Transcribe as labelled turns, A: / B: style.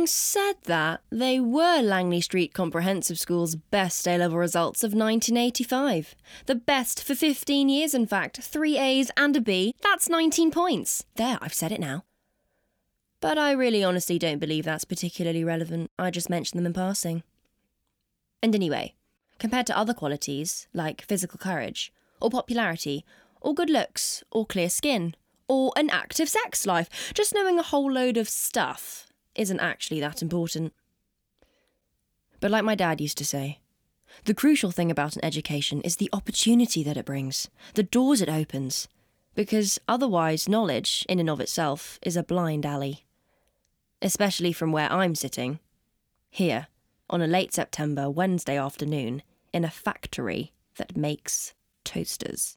A: said that, they were Langley Street Comprehensive School's best A-level results of 1985. The best for 15 years, in fact. 3 A's and a B. That's 19 points. There, I've said it now. But I really honestly don't believe that's particularly relevant. I just mentioned them in passing. And anyway, compared to other qualities, like physical courage, or popularity, or good looks, or clear skin, or an active sex life, just knowing a whole load of stuff isn't actually that important. But like my dad used to say, the crucial thing about an education is the opportunity that it brings, the doors it opens, because otherwise knowledge, in and of itself, is a blind alley. Especially from where I'm sitting, here, on a late September Wednesday afternoon, in a factory that makes toasters.